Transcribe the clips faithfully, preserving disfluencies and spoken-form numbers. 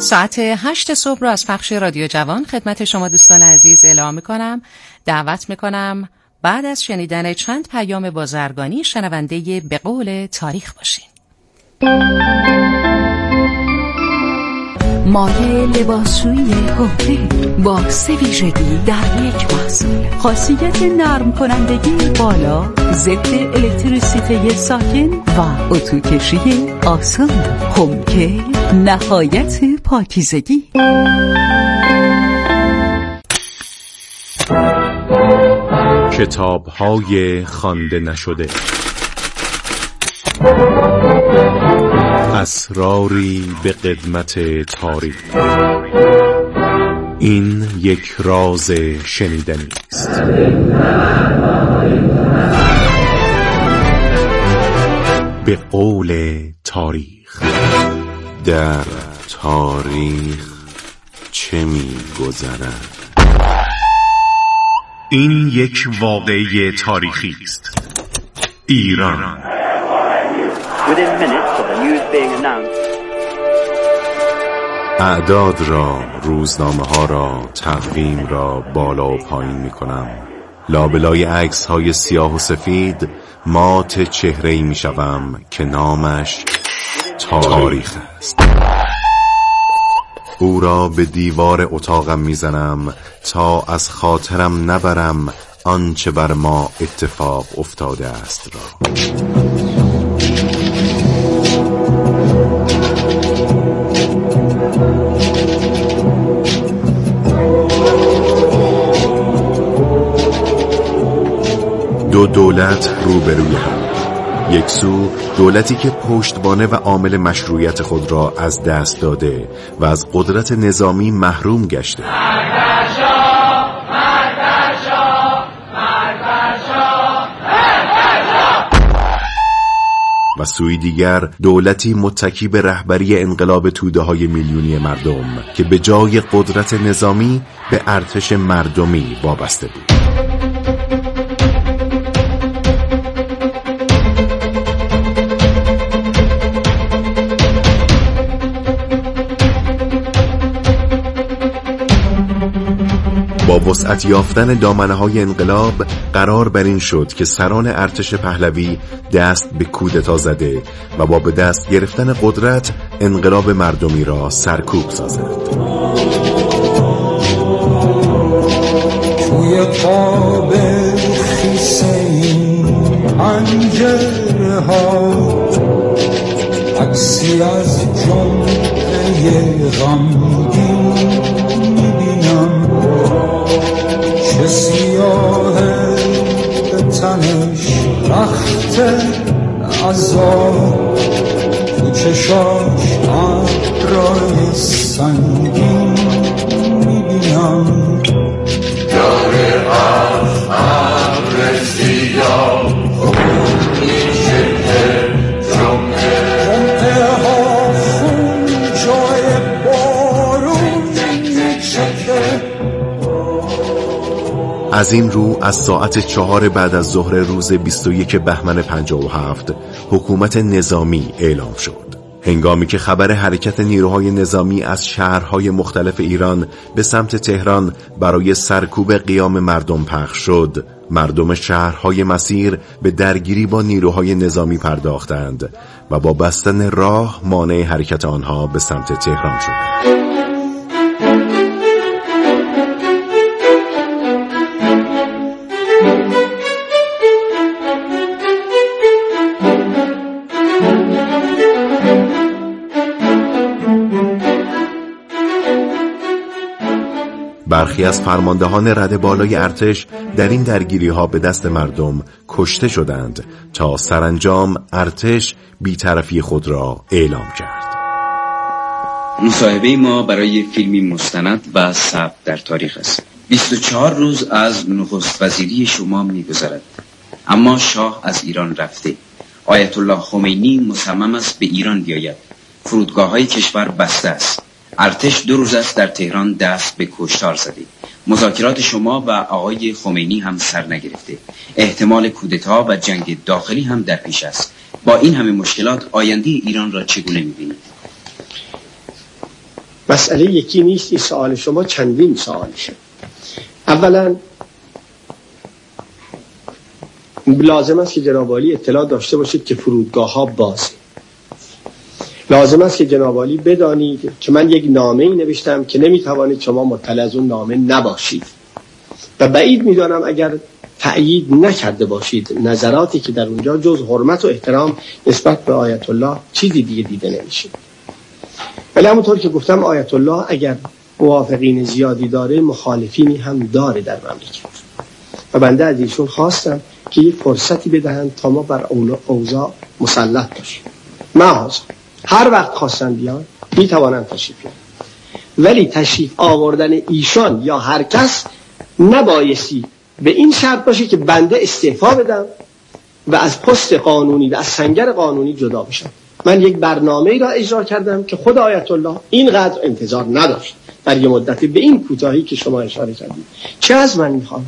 ساعت هشت صبح رو از پخش رادیو جوان خدمت شما دوستان عزیز اعلام میکنم. دعوت میکنم بعد از شنیدن چند پیام بازرگانی شنونده به قول تاریخ باشین. مایه لباسشویی هوفی با سه ویژگی در یک محصول. خاصیت نرم کنندگی بالا، ضد الکتریسیته ساکن و اتوکشی آسان. خمکه نهایت پاکیزگی. کتاب‌های خوانده نشده، اسراری به قدمت تاریخ. این یک راز شنیدنی است. به قول تاریخ. در تاریخ چه می گذرد؟ این یک واقعه تاریخی است. ایران. اعداد را، روزنامه ها را، تقویم را بالا و پایین می کنم. لابلای عکس های سیاه و سفید مات چهره‌ای می شوم که نامش تاریخ است. او را به دیوار اتاقم می زنم تا از خاطرم نبرم آنچه بر ما اتفاق افتاده است را. دو دولت روبروی هم. یک سو دولتی که پشتوانه و عامل مشروعیت خود را از دست داده و از قدرت نظامی محروم گشته. و سوی دیگر دولتی متکی به رهبری انقلاب توده‌های میلیونی مردم که به جای قدرت نظامی به ارتش مردمی وابسته بود. با وسعت یافتن دامنه‌های انقلاب قرار بر این شد که سران ارتش پهلوی دست به کودتا زده و با به دست گرفتن قدرت انقلاب مردمی را سرکوب سازند. توی خواب خیسه پنجره ها عکسی از جمعه غمگین میبینم، چه سیاهه به تنش رخت عذاب، تو چشاش ابرای سنگین میبینم. داره از ابر سیاه خون میشه که جمعه جمعه ها خون جای بارون میچکه. از این رو از ساعت چهار بعد از ظهر روز بیست و یک بهمن پنجاه و هفت حکومت نظامی اعلام شد. هنگامی که خبر حرکت نیروهای نظامی از شهرهای مختلف ایران به سمت تهران برای سرکوب قیام مردم پخش شد، مردم شهرهای مسیر به درگیری با نیروهای نظامی پرداختند و با بستن راه مانع حرکت آنها به سمت تهران شد. برخی از فرماندهان رده بالای ارتش در این درگیری ها به دست مردم کشته شدند تا سرانجام ارتش بی‌طرفی خود را اعلام کرد. مصاحبه ما برای فیلمی مستند و ثبت در تاریخ است. بیست و چهار روز از نخست وزیری شما می‌گذرد، اما شاه از ایران رفته. آیت الله خمینی مصمم است به ایران بیاید. فرودگاه‌های کشور بسته است. ارتش دو روز است در تهران دست به کشتار زده. مذاکرات شما و آقای خمینی هم سر نگرفته. احتمال کودتا و جنگ داخلی هم در پیش است. با این همه مشکلات آینده ایران را چگونه می‌بینید؟ مسئله یکی نیست. این سوال شما چندین سوالشه. اولا لازم است که جناب عالی اطلاع داشته باشید که فرودگاه ها بازه. لازم است که جناب عالی بدانید که من یک نامه ای نوشتم که نمیتوانید شما مطلع از اون نامه نباشید و بعید میدانم اگر تأیید نکرده باشید نظراتی که در اونجا جز حرمت و احترام نسبت به آیت الله چیزی دیگه دیده نمیشه. ولی همونطور که گفتم آیت الله اگر موافقین زیادی داره مخالفینی هم داره در مملکت و بنده از ایشون خواستم که یک فرصتی بدهند تا ما بر اوضاع مسلط باشیم. محاذ هر وقت خواستن بیان میتوانند تشریف بیان، ولی تشریف آوردن ایشان یا هر کس نبایستی به این شرط باشه که بنده استعفا بدم و از پست قانونی و از سنگر قانونی جدا بشم. من یک برنامه‌ای را اجرا کردم که خود آیت الله اینقدر انتظار نداشت در یه مدتی به این کوتاهی که شما اشاره کردید. چه از من میخوام؟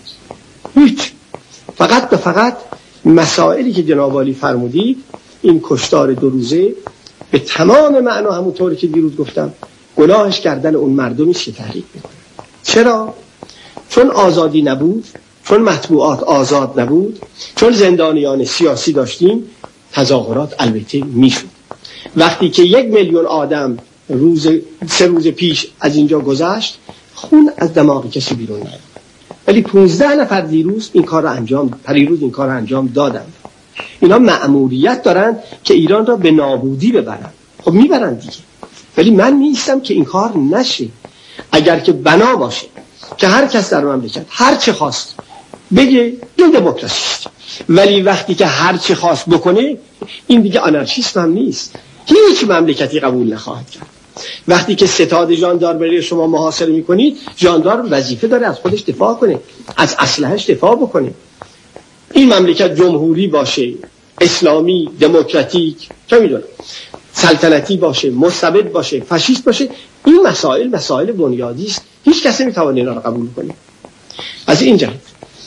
هیچ. فقط به فقط مسائلی که جناب عالی فرمودید، این کشتار دو روزه به تمام معنا همونطوری که دیروز گفتم گناهش کردن اون مردمی که تحریک میکنه. چرا؟ چون آزادی نبود، چون مطبوعات آزاد نبود، چون زندانیان سیاسی داشتیم، تظاهرات البته میشد. وقتی که یک میلیون آدم روز سه روز پیش از اینجا گذشت، خون از دماغ کسی بیرون نیامد. ولی پونزده نفر دیروز این کار را انجام پریروز این کار را انجام دادند. اینا مأموریت دارند که ایران را به نابودی ببرند. خب میبرند دیگه. ولی من نیستم که این کار نشه. اگر که بنا باشه که هر کس در مملکت هر چه خواست بگه این دموکراسی است، ولی وقتی که هر چه خواست بکنه این دیگه آنارشیسم هم نیست. هیچ مملکتی قبول نخواهد کرد. وقتی که ستاد ژاندارمری شما محاصره میکنید، ژاندارم وظیفه داره از خودش دفاع کنه، از اسلحه‌اش دفاع بکنه. این مملکت جمهوری باشه، اسلامی، دموکراتیک، چه میدونم، سلطنتی باشه، مستبد باشه، فاشیست باشه، این مسائل مسائل بنیادی است. هیچ کسی نمیتونه اینا رو قبول کنه. از این جهت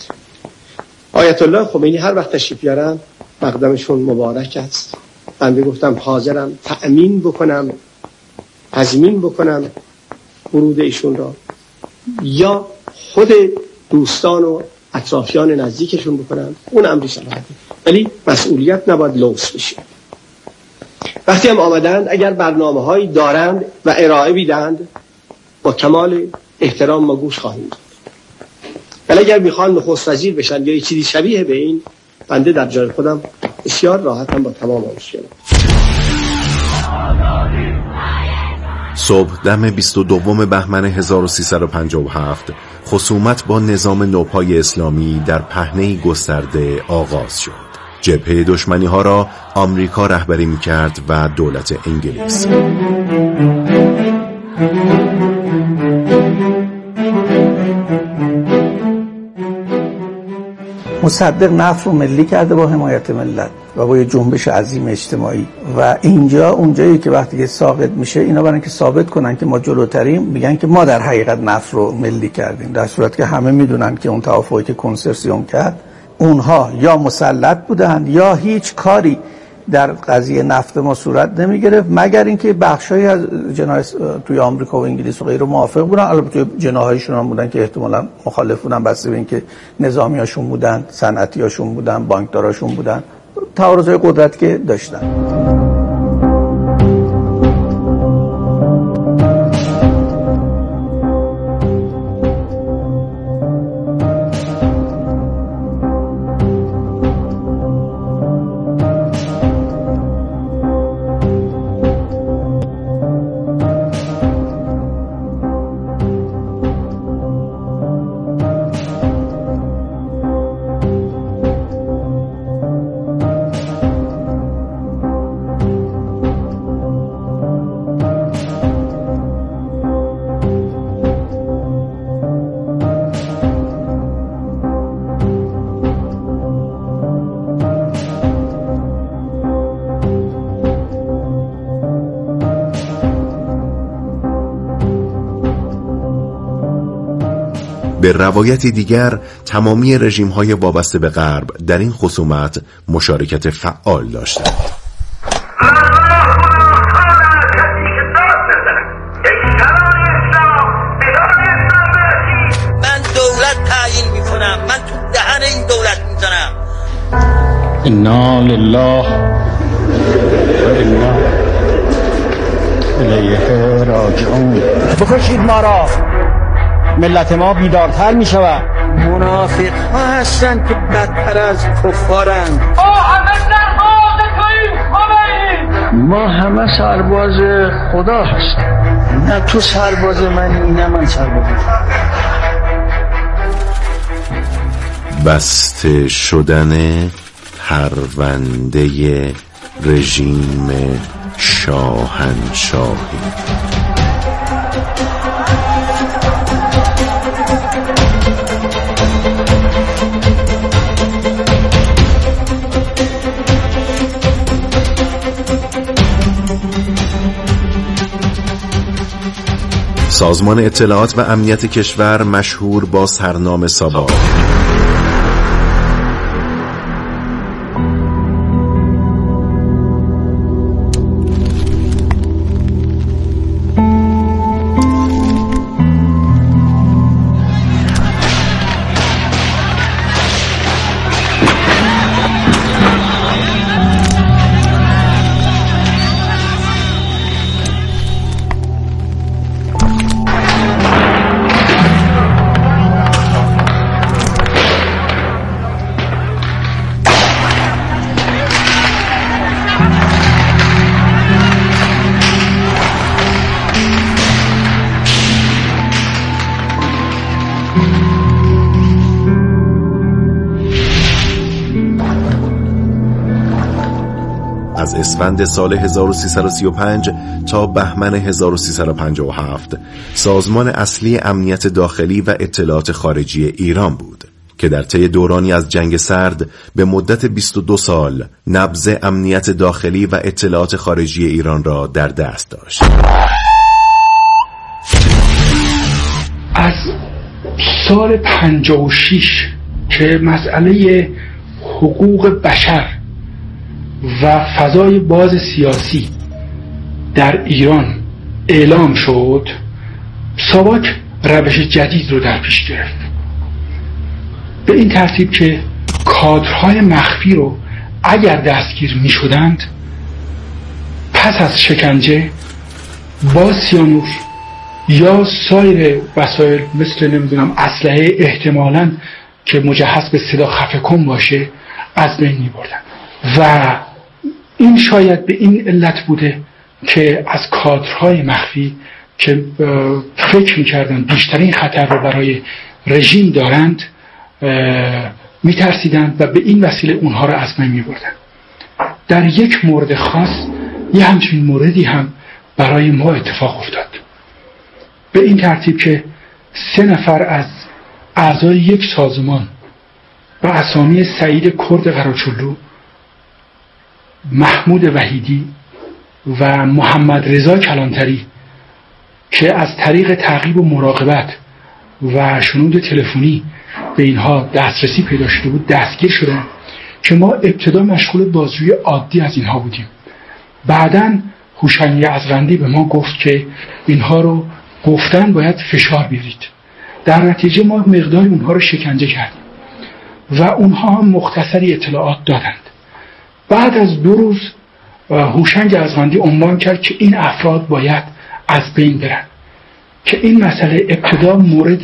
آیت الله خمینی هر وقت تشریف بیارن مقدمشون مبارک است. بنده گفتم حاضرم تأمین بکنم، تضمین بکنم ورود ایشون را، یا خود دوستان و اطرافیان نزدیکشون بکنم، اون امری صلاحیه، ولی مسئولیت نباید لوث بشه. وقتی هم آمدند اگر برنامه هایی دارند و ارائه بیدند با کمال احترام ما گوش خواهیم داد. ولی اگر میخوان نخست وزیر بشن یا چیزی شبیه به این، بنده در جای خودم بسیار راحتم با تمام مشکلات. صبح دم بیست و دوم بهمن هزار و سیصد و پنجاه و هفت خصومت با نظام نوپای اسلامی در پهنه‌ای گسترده آغاز شد. جبهه دشمنی ها را آمریکا رهبری می‌کرد و دولت انگلیس. مصدق نفت رو ملی کرده با حمایت ملت و با یه جنبش عظیم اجتماعی، و اینجا اونجایی که وقتی که ساقط میشه اینا برای اینکه ثابت کنن که ما جلوتریم میگن که ما در حقیقت نفت رو ملی کردیم، در صورت که همه میدونن که اون توافقی که کنسرسیوم کرد اونها یا مسلط بودن یا هیچ کاری در قضیه نفت ما صورت نمی گرفت، مگر اینکه بخشایی از جناح توی آمریکا و انگلیس و غیره موافق بودن. البته جناحایشون هم بودن که احتمالاً مخالف بودن، بسته به اینکه نظامیاشون بودن، صنعتیاشون بودن، بانکداراشون بودن، تعارضای قدرت که داشتن. به روایت دیگر تمامی رژیم‌های وابسته به غرب در این خصومت مشارکت فعال داشتند. انا لله و انا الیه راجعون. بکشید ما را، ملت ما بیدارتر می شود. منافق ها هستند که بدتر از کفارند. ما همه سرباز خدا هستیم. نه تو سرباز منی نه من سرباز. بسته شدن پرونده رژیم شاهنشاهی. سازمان اطلاعات و امنیت کشور مشهور با سرنام سابا از اسفند سال هزار و سیصد و سی و پنج تا بهمن هزار و سیصد و پنجاه و هفت سازمان اصلی امنیت داخلی و اطلاعات خارجی ایران بود که در طی دورانی از جنگ سرد به مدت بیست و دو سال نبض امنیت داخلی و اطلاعات خارجی ایران را در دست داشت. از سال پنجاه و شش که مسئله حقوق بشر و فضای باز سیاسی در ایران اعلام شد، ساواک روش جدید رو در پیش گرفت، به این ترتیب که کادرهای مخفی رو اگر دستگیر می شدند پس از شکنجه با سیانور یا سایر وسایل مثل نمیدونم اسلحه احتمالاً که مجهز به صدا خفه کن باشه از بین می بردن. و این شاید به این علت بوده که از کادرهای مخفی که فکر می‌کردند بیشترین خطر رو برای رژیم دارند می‌ترسیدند و به این وسیله اونها رو از بین می‌بردند. در یک مورد خاص یه همچین موردی هم برای ما اتفاق افتاد، به این ترتیب که سه نفر از اعضای یک سازمان با اسامی سعید کرد قراچلو، محمود وحیدی و محمد رضا کلانتری که از طریق تعقیب و مراقبت و شنود تلفنی به اینها دسترسی پیدا شده بود دستگیر شدن که ما ابتدا مشغول بازجویی عادی از اینها بودیم. بعداً هوشنگ یزغندی به ما گفت که اینها رو گفتن باید فشار بیارید. در نتیجه ما مقداری اونها رو شکنجه کردیم و اونها هم مختصری اطلاعات دادند. بعد از دو روز هوشنگ یزغندی عنوان کرد که این افراد باید از بین برن، که این مسئله ابتدا مورد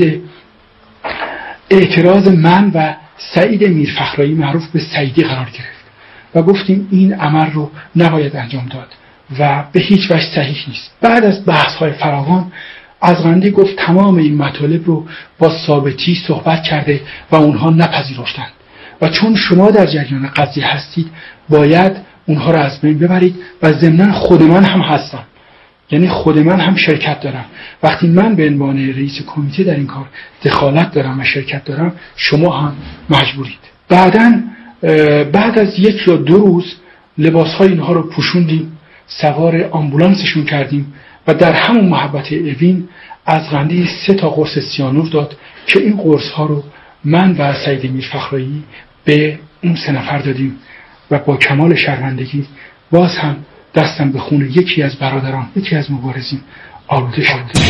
اعتراض من و سعید میرفخرایی معروف به سعیدی قرار گرفت و گفتیم این عمل رو نباید انجام داد و به هیچ وجه صحیح نیست. بعد از بحث‌های فراوان یزغندی گفت تمام این مطالب رو با ثابتی صحبت کرده و اونها نپذیرفتند و چون شما در جریان قضیه هستید باید اونها رو از بین ببرید و ضمناً خود من هم هستم، یعنی خود من هم شرکت دارم. وقتی من به عنوان رئیس کمیته در این کار دخالت دارم و شرکت دارم، شما هم مجبورید. بعداً بعد از یک یا دو روز لباس‌های اینها رو پوشوندیم، سوار آمبولانسشون کردیم و در همون محبت اوین یزغندی سه تا قرص سیانور داد که این قرص‌ها رو من و سعید میرفخرایی به اون سه نفر دادیم و با کمال شرمندگی باز هم دستم به خون یکی از برادران، یکی از مبارزین آلوده شد.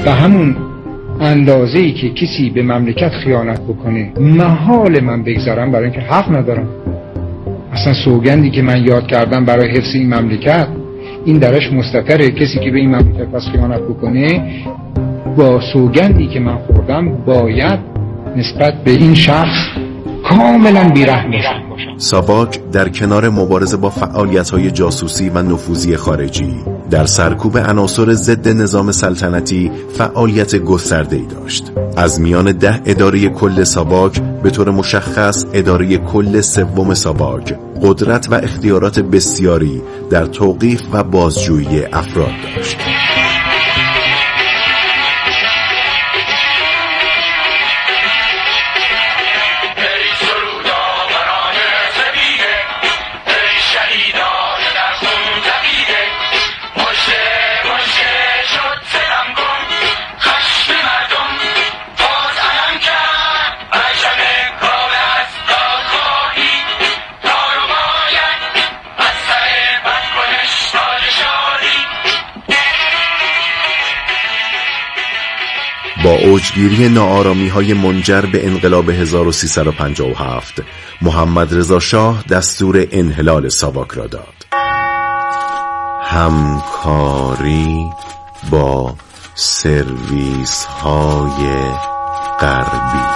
به همون اندازه‌ای که کسی به مملکت خیانت بکنه محال من بگذارم، برای اینکه حق ندارم. اصلا سوگندی که من یاد کردم برای حفظ این مملکت، این درش مستتره. کسی که به این مملکت پس خیانت بکنه، با سوگندی که من خوردم باید نسبت به این شخص کاملا بی‌رحم باشم. ساواک در کنار مبارزه با فعالیت‌های جاسوسی و نفوذی خارجی در سرکوب عناصر ضد نظام سلطنتی فعالیت گسترده‌ای داشت. از میان ده اداره کل ساواک، به طور مشخص اداره کل سوم ساواک قدرت و اختیارات بسیاری در توقیف و بازجویی افراد داشت. با اوجگیری ناآرامی‌های منجر به انقلاب هزار و سیصد و پنجاه و هفت، محمد رضا شاه دستور انحلال ساواک را داد. همکاری با سرویس‌های غربی.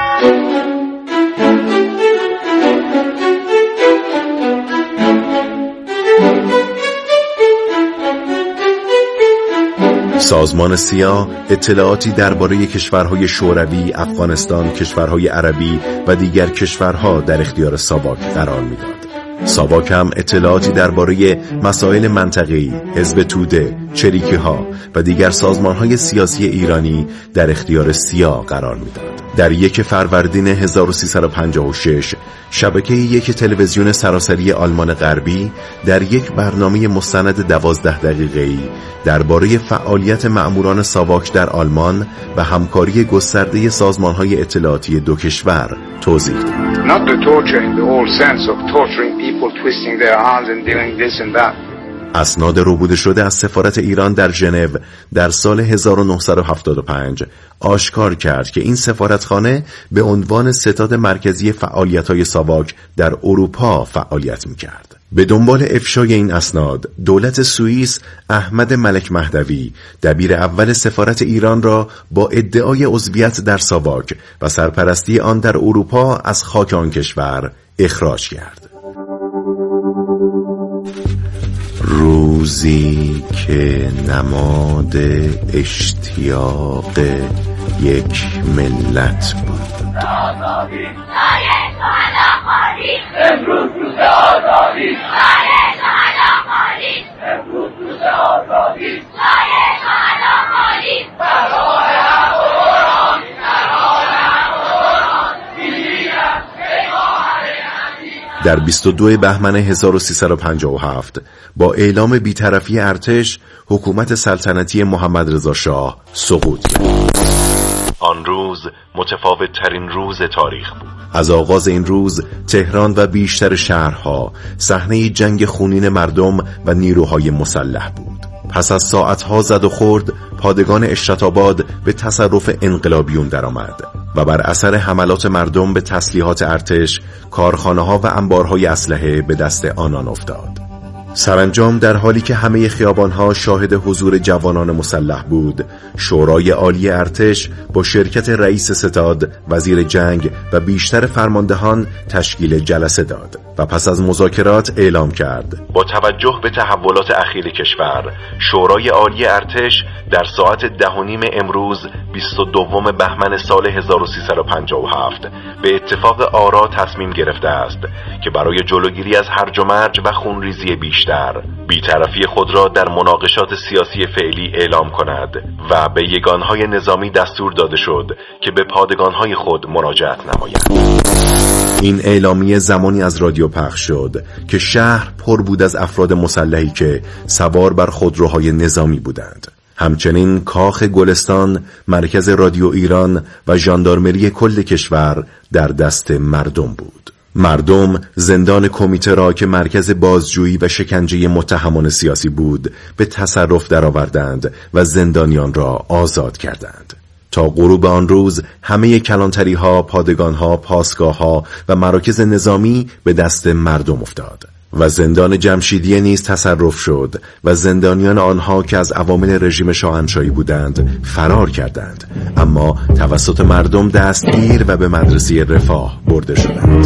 سازمان سیا اطلاعاتی درباره کشورهای شوروی، افغانستان، کشورهای عربی و دیگر کشورها در اختیار ساواک قرار میداد. ساواک هم اطلاعاتی درباره مسائل منطقه‌ای، حزب توده، چریکی‌ها و دیگر سازمان‌های سیاسی ایرانی در اختیار سیا قرار میداد. در یک فروردین هزار و سیصد و پنجاه و شش، شبکه یک تلویزیون سراسری آلمان غربی در یک برنامه مستند دوازده دقیقه‌ای درباره فعالیت مأموران ساواک در آلمان و همکاری گسترده سازمان‌های اطلاعاتی دو کشور توضیح داد. Not the torture in the old sense of torturing people, twisting their hands and doing this and that. اسناد ربوده شده از سفارت ایران در ژنو در سال هزار و نهصد و هفتاد و پنج آشکار کرد که این سفارتخانه به عنوان ستاد مرکزی فعالیت‌های ساواک در اروپا فعالیت می‌کرد. به دنبال افشای این اسناد، دولت سوئیس احمد ملک مهدوی دبیر اول سفارت ایران را با ادعای عضویت در ساواک و سرپرستی آن در اروپا از خاک آن کشور اخراج کرد. روزی که نماد اشتیاق یک ملت بود. در بیست و دو بهمن هزار و سیصد و پنجاه و هفت با اعلام بی‌طرفی ارتش، حکومت سلطنتی محمد رضا شاه سقوط کرد. آن روز متفاوت ترین روز تاریخ بود. از آغاز این روز تهران و بیشتر شهرها صحنه جنگ خونین مردم و نیروهای مسلح بود. پس از ساعتها زد و خورد، پادگان اشرت‌آباد به تصرف انقلابیون درآمد و بر اثر حملات مردم به تسلیحات ارتش، کارخانه‌ها و انبارهای اسلحه به دست آنان افتاد. سرانجام در حالی که همه خیابانها شاهد حضور جوانان مسلح بود، شورای عالی ارتش با شرکت رئیس ستاد، وزیر جنگ و بیشتر فرماندهان تشکیل جلسه داد و پس از مذاکرات اعلام کرد: با توجه به تحولات اخیر کشور، شورای عالی ارتش در ساعت ده و نیم امروز بیست و دو بهمن سال هزار و سیصد و پنجاه و هفت به اتفاق آرا تصمیم گرفته است که برای جلوگیری از هرج و مرج و خونریزی بیشتر، بی‌طرفی خود را در مناقشات سیاسی فعلی اعلام کند و به یگانهای نظامی دستور داده شد که به پادگانهای خود مراجعت نمایند. این اعلامیه زمانی از رادیو پخش شد که شهر پر بود از افراد مسلحی که سوار بر خودروهای نظامی بودند. همچنین کاخ گلستان، مرکز رادیو ایران و ژاندارمری کل کشور در دست مردم بود. مردم زندان کمیته را که مرکز بازجویی و شکنجه متهمان سیاسی بود به تصرف درآوردند و زندانیان را آزاد کردند. تا غروب آن روز همه کلانتری ها، پادگان ها، پاسگاه ها و مراکز نظامی به دست مردم افتاد و زندان جمشیدیه نیز تصرف شد و زندانیان آنها که از عوامل رژیم شاهنشاهی بودند فرار کردند، اما توسط مردم دستگیر و به مدرسه رفاه برده شدند.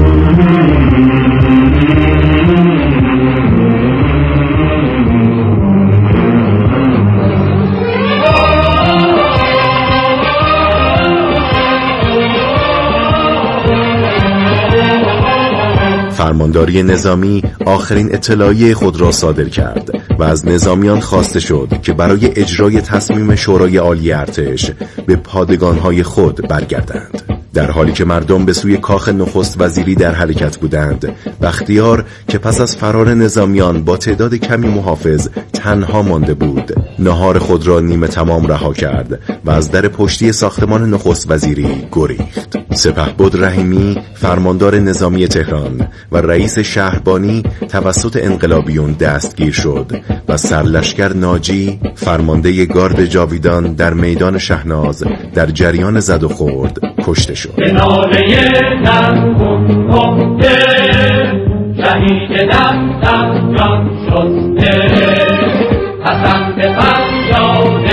فرمانداری نظامی آخرین اطلاعیه خود را صادر کرد و از نظامیان خواسته شد که برای اجرای تصمیم شورای عالی ارتش به پادگان‌های خود برگردند. در حالی که مردم به سوی کاخ نخست وزیری در حرکت بودند، بختیار که پس از فرار نظامیان با تعداد کمی محافظ تنها مانده بود، نهار خود را نیمه تمام رها کرد و از در پشتی ساختمان نخست وزیری گریخت. سپهبد رحیمی، فرماندار نظامی تهران و رئیس شهربانی توسط انقلابیون دستگیر شد و سرلشکر ناجی، فرمانده گارد جاویدان در میدان شهناز در جریان زد و خورد کشته شد. به ناله نرگون گفته شهید دستم جان شسته حسن به فریاد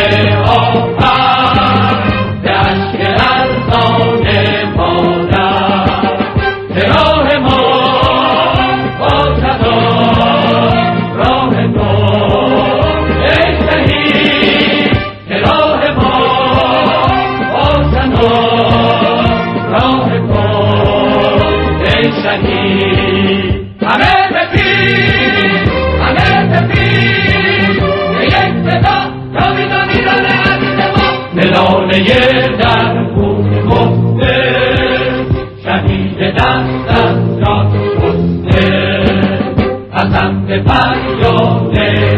آفر به اشک لرزان مادر به راه ما باشد راه تو ای شهید که راه ما باشد راه تو ای شهید همه بپیر همه بپیر به یک صدا جاویدان ایران عزیز ما به لاله در خون گفته شهید دست از جان شسته حسن به فریاد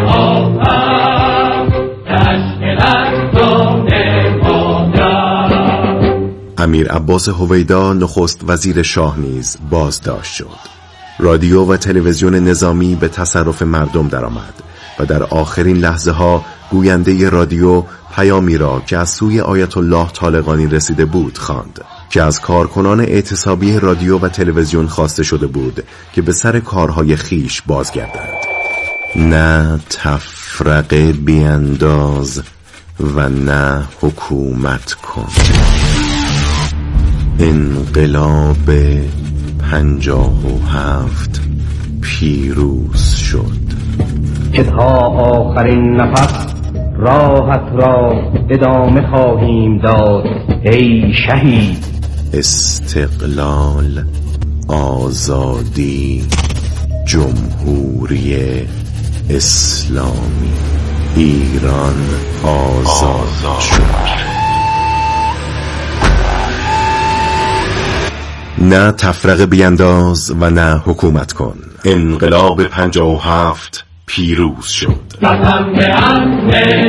آفر به اشک لرزان مادر. امیر عباس هویدا نخست وزیر شاه نیز بازداشت شد. رادیو و تلویزیون نظامی به تصرف مردم درآمد و در آخرین لحظه ها گوینده رادیو پیامی را که از سوی آیت الله طالقانی رسیده بود خواند که از کارکنان اعتصابی رادیو و تلویزیون خواسته شده بود که به سر کارهای خیش بازگردند. نه تفرقه بینداز و نه حکومت کن. انقلاب پنجاه و هفت پیروز شد که تا آخرین نفس راحت را ادامه خواهیم داد ای شهید. استقلال، آزادی، جمهوری اسلامی، ایران آزاد شد. نه تفرقه بینداز و نه حکومت کن. انقلاب پنجاه و هفت پیروز شد. قدم به عزم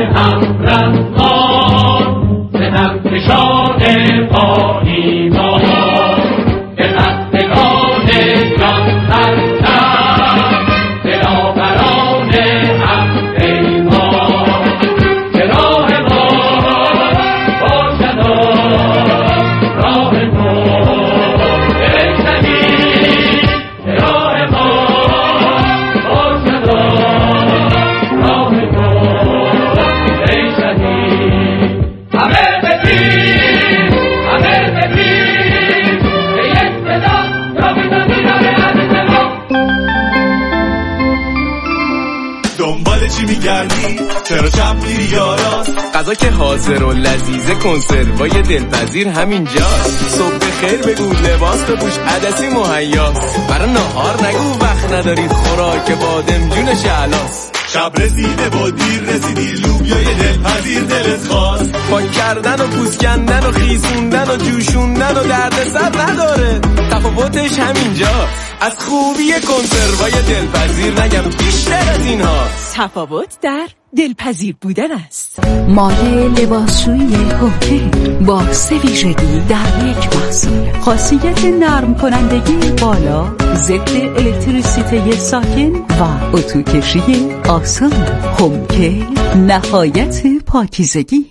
همرهان ستم کشان با ایمان به قصدگان جان خرسن دلاوران هم پیمان که راه ما باشد راه تو ای شهید که راه ما باشد راه تو ای شهید. همه بپیر همه بپیر به یک صدا جاویدان ایران عزیز ما. دنبال چی میگردی؟ چرا چپ میری یاراست؟ غذا که حاضر و لذیذه، کنسروای دلپذیر همینجاست. صبح بخیر بگو، لباس بپوش، عدسی مهیاست. برای نهار نگو وقت ندارید، خوراک بادمجون شعلاست. شب رسیده و دیر رسیدی، لوبیای دلپذیر دلت خواست. پاک کردن و پوست کندن و خیسوندن و جوشوندن و دردسر نداره، تفاوتش همینجا. از خوبی کنسروای دلپذیر نگم بیشتر از اینها. تفاوت در دلپذیر بودن است. مایع لباسشویی هوکه با سه ویژگی در یک محصول. خاصیت نرم کنندگی بالا، ضد الکتریسیته ساکن و اتو کشی آسان. هوکه نهایت پاکیزگی.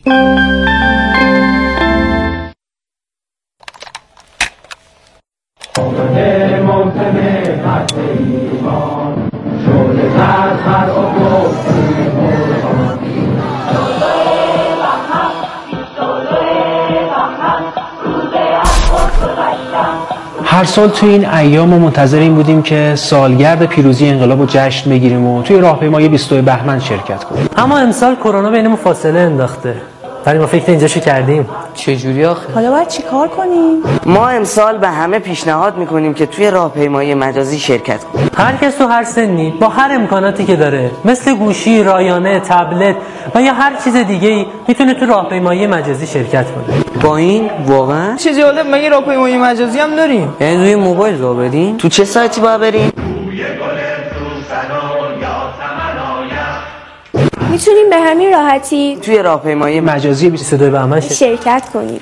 هر سال توی این ایام ما منتظر این بودیم که سالگرد پیروزی انقلاب رو جشن بگیریم و توی راهپیمایی بیست و دو بهمن شرکت کنیم. اما امسال کرونا بینمون فاصله انداخته. ولی ما فکر اینجاشو کردیم. چه جوری آخه؟ حالا باید چیکار کنیم؟ ما امسال به همه پیشنهاد میکنیم که توی راهپیمایی مجازی شرکت کنیم. هر کس تو هر سنی با هر امکاناتی که داره، مثل گوشی، رایانه، تبلت و یا هر چیز دیگه‌ای میتونه تو راهپیمایی مجازی شرکت کنه. با این واقعا چه جالب، مگه راهپیمایی مجازی هم داریم؟ یعنی روی موبایل راه بریم؟ تو چه سایتی باید بریم؟ میتونیم به همین راحتی توی راهپیمایی مجازی بیست و دو بهمن شرکت کنیم.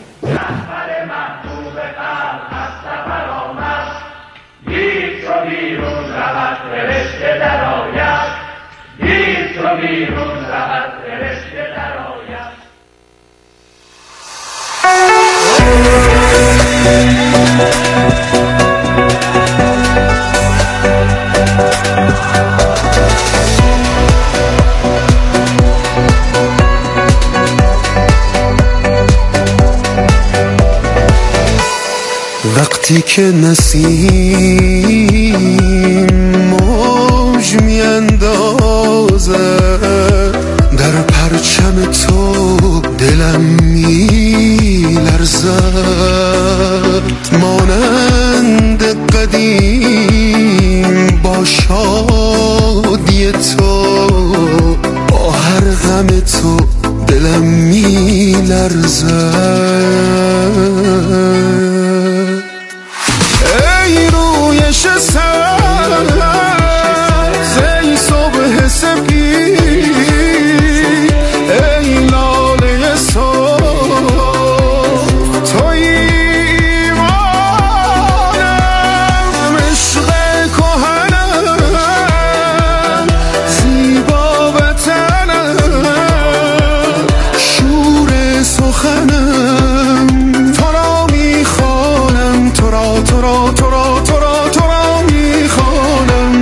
وقتی که نسیم موج میاندازه در پرچم تو دلم میلرزد، مانند قدیم با شادی تو، با هر غم تو دلم میلرزد. ای رویش سبز، ای صبح سپید، ای لاله سرخ، توی ایمانم، عشق کهنم، زیبا وطنم، شور سخنم، تو را میخوانم، تو را تو را تو را تو را تو را میخوانم.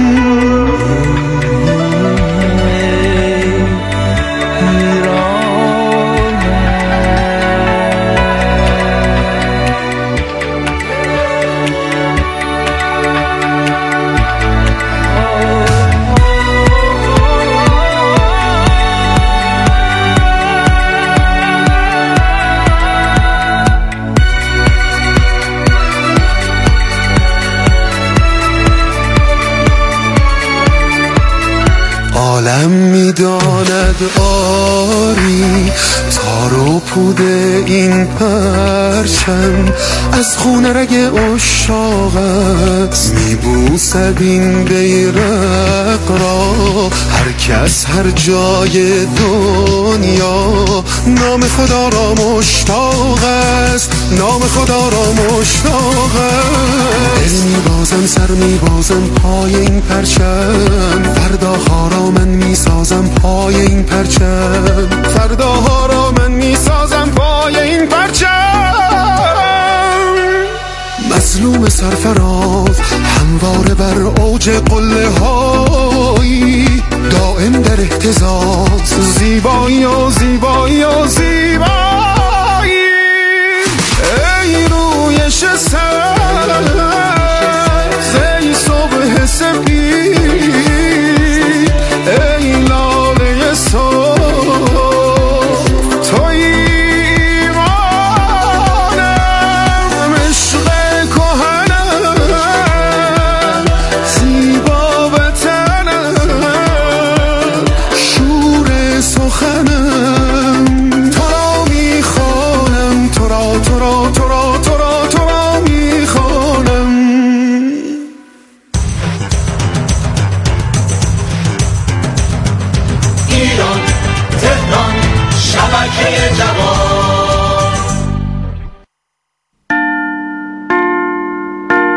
عالم میداند آری تار و پود این پرچم، از خون رگ عشاقت میبوسد این بیرق را هر کس هر جای دنیا. نام خدا را مشتاق است، نام خدا را مشتاق است. دل میبازم، سر میبازم پای این پرچم، فرداها را من میسازم پای این پرچم، فرداها را من میسازم پای این پرچم. مظلوم سرفراز همواره بر اوج قله هایی، دائم در اهتزاز، زیبایی و زیبایی و زیبایی. ای رویش سر